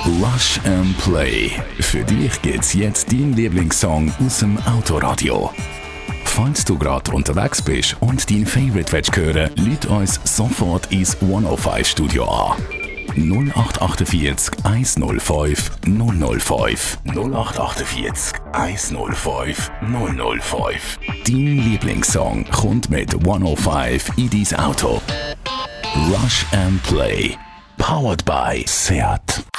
Rush and Play. Für dich gibt's jetzt deinen Lieblingssong aus dem Autoradio. Falls du gerade unterwegs bist und dein Favorite willst hören, lüt uns sofort ins 105 Studio an. 0848 105 005 0848 105 005. Dein Lieblingssong kommt mit 105 in dein Auto. Rush and Play. Powered by Seat.